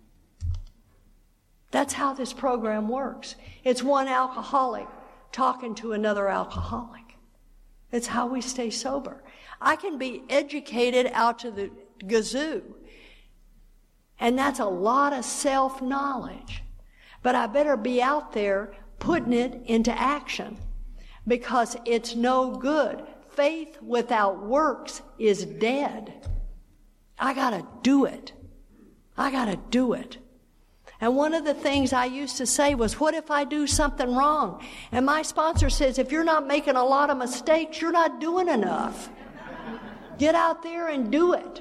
That's how this program works. It's one alcoholic talking to another alcoholic. It's how we stay sober. I can be educated out to the gazoo, and that's a lot of self-knowledge. But I better be out there putting it into action, because it's no good. Faith without works is dead. I gotta do it. I gotta do it. And one of the things I used to say was, what if I do something wrong? And my sponsor says, if you're not making a lot of mistakes, you're not doing enough. Get out there and do it.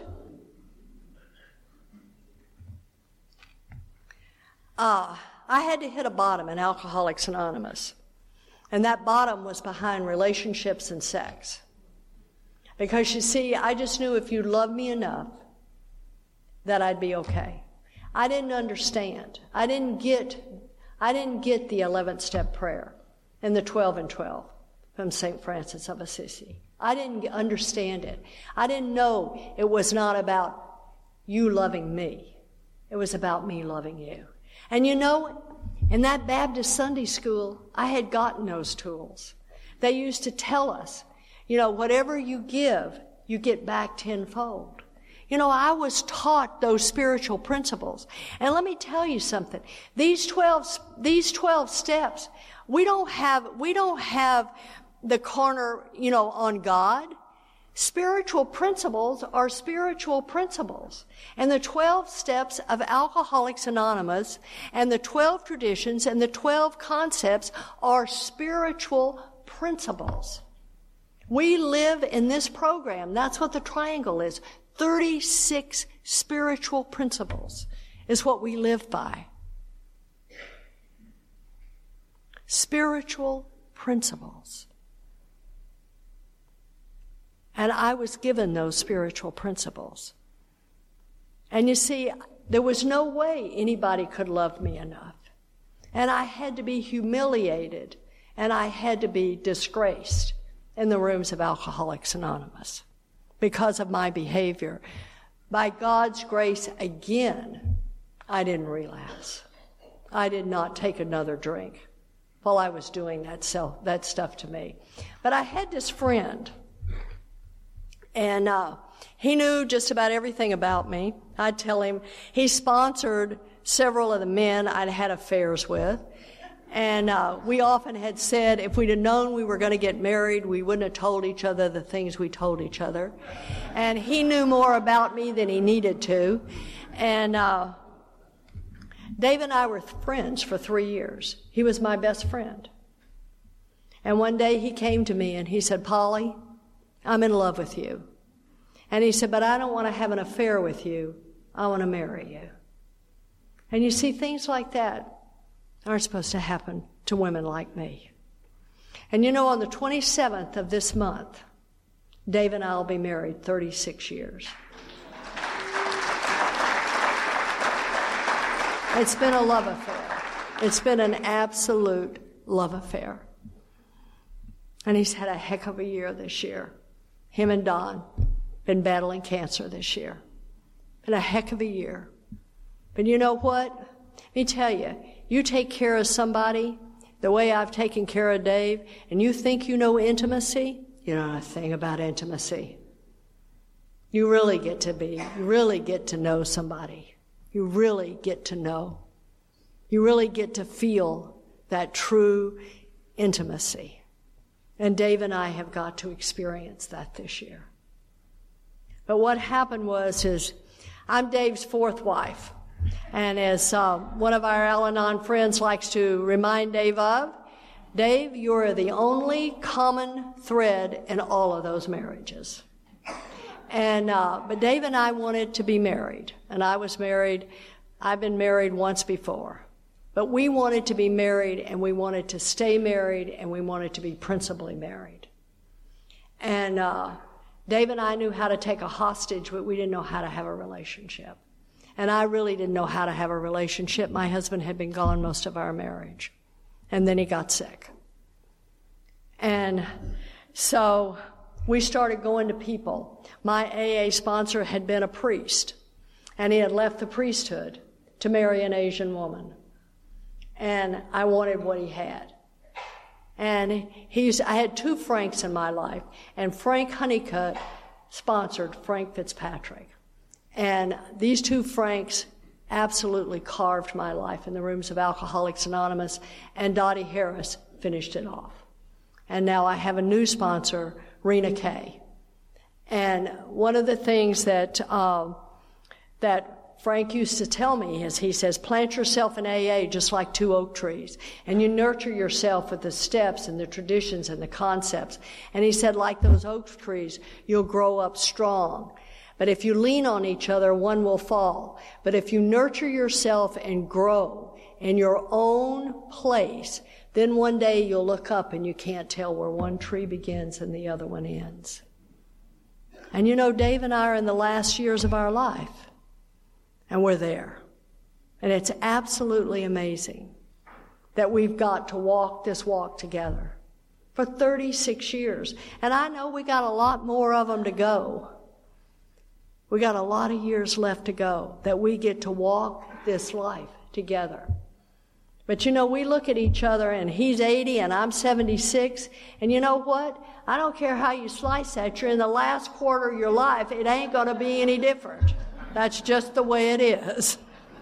Ah. Uh, I had to hit a bottom in Alcoholics Anonymous. And that bottom was behind relationships and sex. Because you see, I just knew if you loved me enough, that I'd be okay. I didn't understand. I didn't get, I didn't get the eleventh step prayer and the twelve and twelve from Saint Francis of Assisi. I didn't understand it. I didn't know it was not about you loving me. It was about me loving you. And you know, in that Baptist Sunday school, I had gotten those tools. They used to tell us, you know, whatever you give, you get back tenfold. You know, I was taught those spiritual principles. And let me tell you something. These twelve, these twelve steps, we don't have, we don't have the corner, you know, on God. Spiritual principles are spiritual principles. And the twelve steps of Alcoholics Anonymous and the twelve traditions and the twelve concepts are spiritual principles. We live in this program. That's what the triangle is. thirty-six spiritual principles is what we live by. Spiritual principles. And I was given those spiritual principles. And you see, there was no way anybody could love me enough. And I had to be humiliated, and I had to be disgraced in the rooms of Alcoholics Anonymous because of my behavior. By God's grace, again, I didn't relapse. I did not take another drink while I was doing that, self, that stuff to me. But I had this friend. And uh, he knew just about everything about me. I'd tell him. He sponsored several of the men I'd had affairs with. And uh, we often had said if we'd have known we were going to get married, we wouldn't have told each other the things we told each other. And he knew more about me than he needed to. And uh, Dave and I were friends for three years. He was my best friend. And one day he came to me and he said, Polly, I'm in love with you. And he said, but I don't want to have an affair with you. I want to marry you. And you see, things like that aren't supposed to happen to women like me. And you know, on the twenty-seventh of this month, Dave and I will be married thirty-six years. It's been a love affair. It's been an absolute love affair. And he's had a heck of a year this year. Him and Don been battling cancer this year. Been a heck of a year. But you know what? Let me tell you, you take care of somebody the way I've taken care of Dave, and you think you know intimacy, you don't know a thing about intimacy. You really get to be, you really get to know somebody. You really get to know. You really get to feel that true intimacy. And Dave and I have got to experience that this year. But what happened was, is I'm Dave's fourth wife. And as uh, one of our Al-Anon friends likes to remind Dave of, Dave, you are the only common thread in all of those marriages. And uh, but Dave and I wanted to be married. And I was married. I've been married once before. But we wanted to be married, and we wanted to stay married, and we wanted to be principally married. And uh, Dave and I knew how to take a hostage, but we didn't know how to have a relationship. And I really didn't know how to have a relationship. My husband had been gone most of our marriage. And then he got sick. And so we started going to people. My A A sponsor had been a priest, and he had left the priesthood to marry an Asian woman. And I wanted what he had. And he's, I had two Franks in my life, and Frank Honeycutt sponsored Frank Fitzpatrick. And these two Franks absolutely carved my life in the rooms of Alcoholics Anonymous, and Dottie Harris finished it off. And now I have a new sponsor, Rena Kay. And one of the things that uh, that Frank used to tell me is, he says, plant yourself in A A just like two oak trees, and you nurture yourself with the steps and the traditions and the concepts. And he said, like those oak trees, you'll grow up strong. But if you lean on each other, one will fall. But if you nurture yourself and grow in your own place, then one day you'll look up and you can't tell where one tree begins and the other one ends. And you know, Dave and I are in the last years of our life. And we're there. And it's absolutely amazing that we've got to walk this walk together for thirty-six years. And I know we got a lot more of them to go. We got a lot of years left to go that we get to walk this life together. But you know, we look at each other, and he's eighty and I'm seventy-six. And you know what? I don't care how you slice that. You're in the last quarter of your life. It ain't going to be any different. That's just the way it is.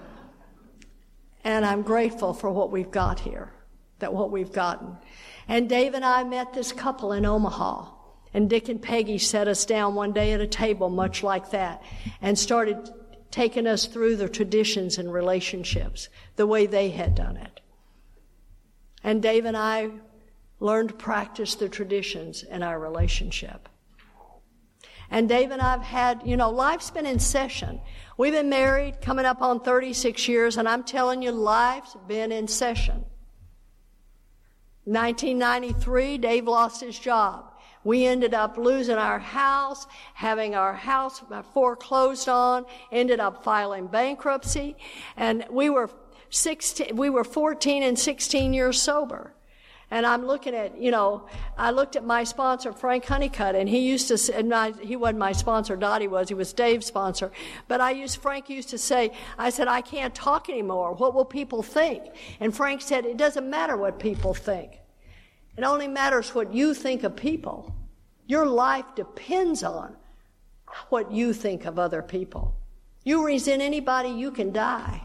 And I'm grateful for what we've got here, that what we've gotten. And Dave and I met this couple in Omaha. And Dick and Peggy set us down one day at a table much like that and started taking us through the traditions and relationships the way they had done it. And Dave and I learned to practice the traditions in our relationship. And Dave and I have had, you know, life's been in session. We've been married coming up on thirty-six years, and I'm telling you, life's been in session. nineteen ninety-three, Dave lost his job. We ended up losing our house, having our house foreclosed on, ended up filing bankruptcy, and we were sixteen, we were fourteen and sixteen years sober. And I'm looking at, you know, I looked at my sponsor, Frank Honeycutt, and he used to say, and my, he wasn't my sponsor, Dottie was, he was Dave's sponsor. But I used, Frank used to say, I said, I can't talk anymore. What will people think? And Frank said, it doesn't matter what people think. It only matters what you think of people. Your life depends on what you think of other people. You resent anybody, you can die.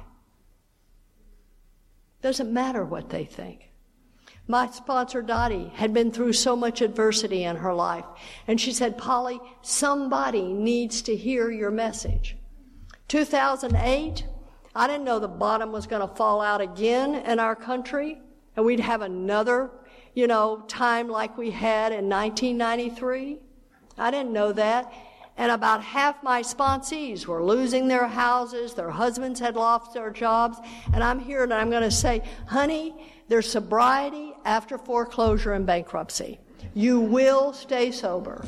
Doesn't matter what they think. My sponsor, Dottie, had been through so much adversity in her life. And she said, Polly, somebody needs to hear your message. two thousand eight, I didn't know the bottom was going to fall out again in our country. And we'd have another, you know, time like we had in nineteen ninety-three. I didn't know that. And about half my sponsees were losing their houses. Their husbands had lost their jobs. And I'm here and I'm going to say, honey, there's sobriety after foreclosure and bankruptcy. You will stay sober.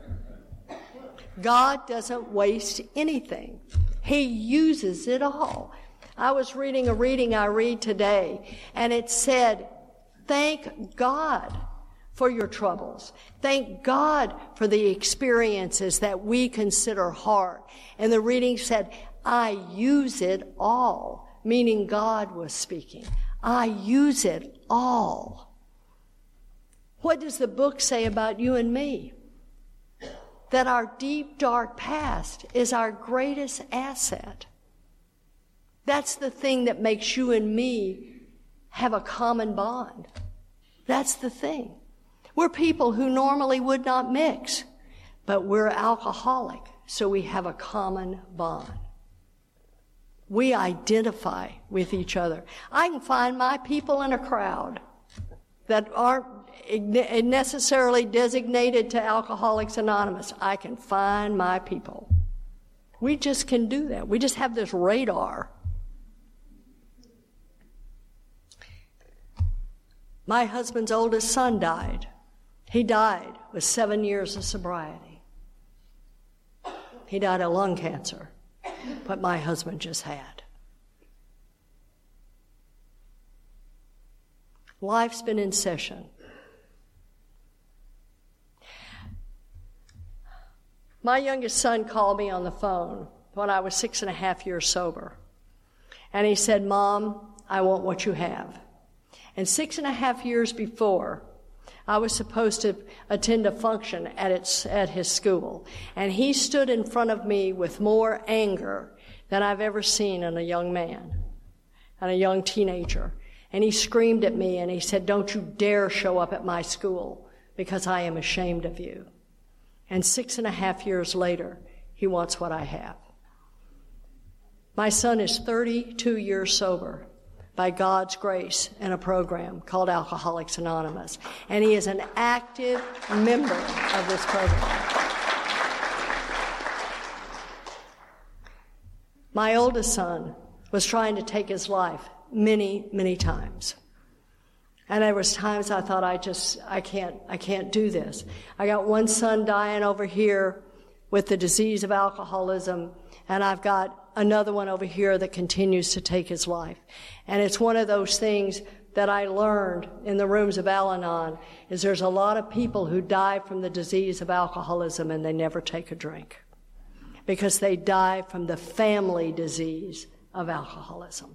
God doesn't waste anything. He uses it all. I was reading a reading I read today, and it said, thank God for your troubles. Thank God for the experiences that we consider hard. And the reading said, I use it all, meaning God was speaking. I use it all. What does the book say about you and me? That our deep, dark past is our greatest asset. That's the thing that makes you and me have a common bond. That's the thing. We're people who normally would not mix, but we're alcoholic, so we have a common bond. We identify with each other. I can find my people in a crowd that aren't necessarily designated to Alcoholics Anonymous. I can find my people. We just can do that. We just have this radar. My husband's oldest son died. He died with seven years of sobriety. He died of lung cancer, but my husband just had. Life's been in session. My youngest son called me on the phone when I was six and a half years sober. And he said, Mom, I want what you have. And six and a half years before, I was supposed to attend a function at its, at his school. And he stood in front of me with more anger than I've ever seen in a young man and a young teenager. And he screamed at me and he said, don't you dare show up at my school because I am ashamed of you. And six and a half years later, he wants what I have. My son is thirty-two years sober by God's grace in a program called Alcoholics Anonymous. And he is an active member of this program. My oldest son was trying to take his life many, many times. And there was times I thought, I just, I can't, I can't do this. I got one son dying over here with the disease of alcoholism, and I've got another one over here that continues to take his life. And it's one of those things that I learned in the rooms of Al-Anon, is there's a lot of people who die from the disease of alcoholism and they never take a drink because they die from the family disease of alcoholism.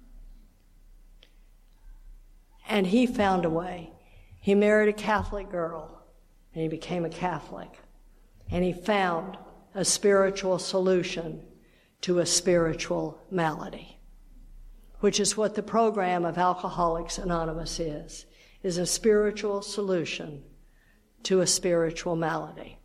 And he found a way. He married a Catholic girl, and he became a Catholic. And he found a spiritual solution to a spiritual malady, which is what the program of Alcoholics Anonymous is, is a spiritual solution to a spiritual malady.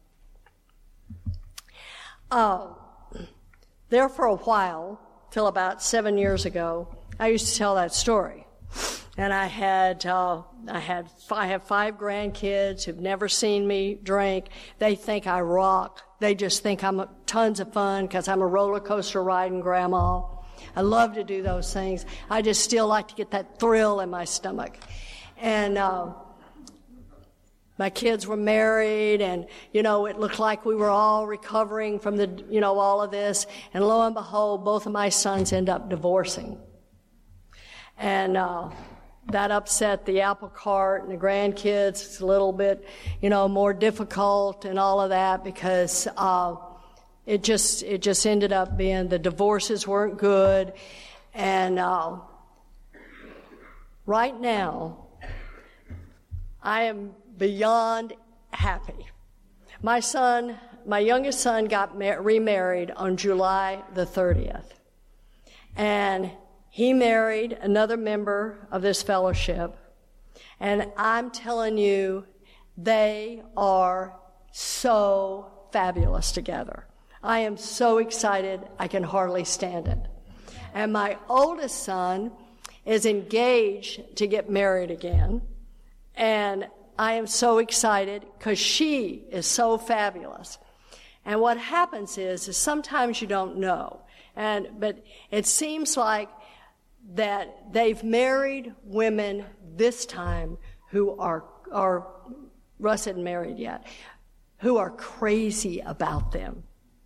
Uh, there for a while, till about seven years ago, I used to tell that story. And I had, uh, I had, I have five grandkids who've never seen me drink. They think I rock. They just think I'm a, tons of fun because I'm a roller coaster riding grandma. I love to do those things. I just still like to get that thrill in my stomach. And, uh, my kids were married and, you know, it looked like we were all recovering from the, you know, all of this. And lo and behold, both of my sons end up divorcing. And, uh, that upset the apple cart and the grandkids. It's a little bit, you know, more difficult and all of that because uh, it just it just ended up being the divorces weren't good. And uh, right now, I am beyond happy. My son, my youngest son, got mar- remarried on July the thirtieth, and he married another member of this fellowship, and I'm telling you, they are so fabulous together. I am so excited, I can hardly stand it. And my oldest son is engaged to get married again, and I am so excited because she is so fabulous. And what happens is, is sometimes you don't know, and but it seems like that they've married women this time who are, are Russ isn't married yet, who are crazy about them.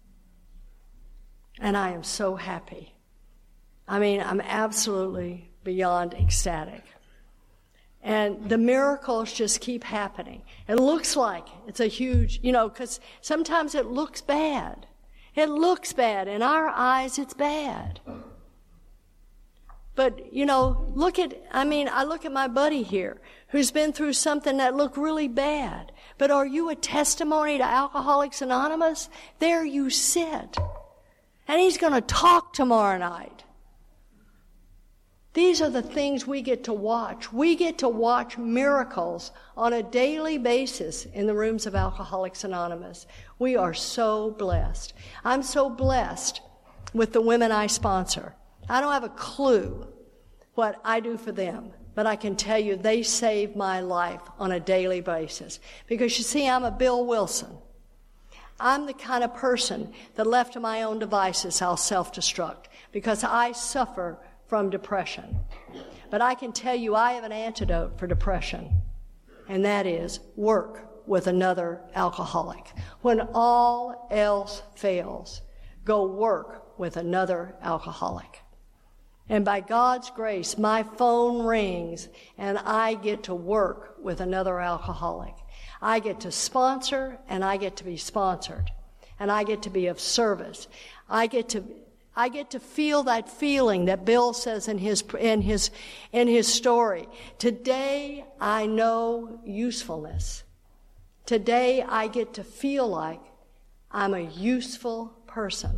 And I am so happy. I mean, I'm absolutely beyond ecstatic. And the miracles just keep happening. It looks like it's a huge, you know, because sometimes it looks bad. It looks bad. In our eyes, it's bad. But, you know, look at, I mean, I look at my buddy here who's been through something that looked really bad. But are you a testimony to Alcoholics Anonymous? There you sit. And he's going to talk tomorrow night. These are the things we get to watch. We get to watch miracles on a daily basis in the rooms of Alcoholics Anonymous. We are so blessed. I'm so blessed with the women I sponsor. I don't have a clue what I do for them, but I can tell you they save my life on a daily basis. Because you see, I'm a Bill Wilson. I'm the kind of person that left to my own devices, I'll self-destruct because I suffer from depression. But I can tell you I have an antidote for depression, and that is work with another alcoholic. When all else fails, go work with another alcoholic. And by God's grace, my phone rings and I get to work with another alcoholic. I get to sponsor and I get to be sponsored. And I get to be of service. I get to I get to feel that feeling that Bill says in his in his in his story. Today I know usefulness. Today I get to feel like I'm a useful person.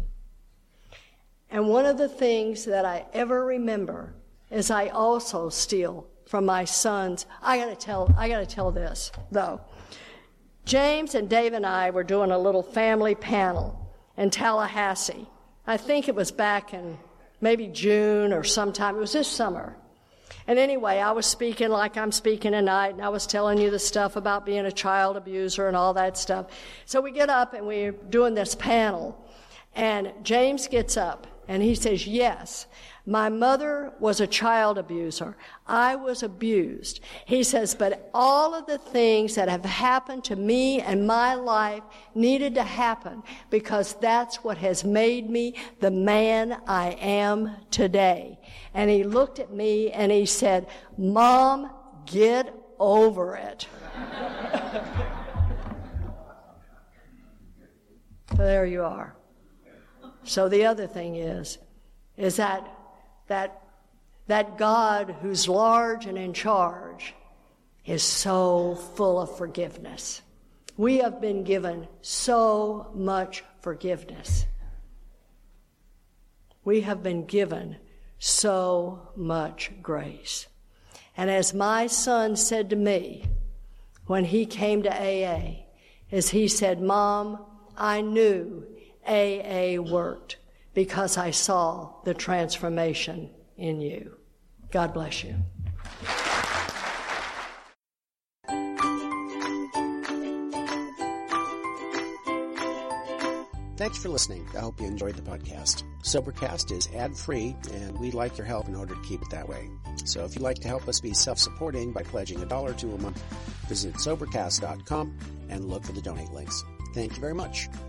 And one of the things that I ever remember is I also steal from my sons. I gotta tell I gotta tell this though. James and Dave and I were doing a little family panel in Tallahassee. I think it was back in maybe June or sometime. It was this summer. And anyway, I was speaking like I'm speaking tonight, and I was telling you the stuff about being a child abuser and all that stuff. So we get up and we're doing this panel, and James gets up and he says, yes, my mother was a child abuser. I was abused. He says, but all of the things that have happened to me and my life needed to happen because that's what has made me the man I am today. And he looked at me and he said, Mom, get over it. So there you are. So the other thing is, is that that that God who's large and in charge is so full of forgiveness. We have been given so much forgiveness. We have been given so much grace. And as my son said to me when he came to A A, is he said, Mom, I knew A A worked because I saw the transformation in you. God bless you. Thanks for listening. I hope you enjoyed the podcast. Sobercast is ad-free, and we'd like your help in order to keep it that way. So if you'd like to help us be self-supporting by pledging a dollar to a month, visit Sobercast dot com and look for the donate links. Thank you very much.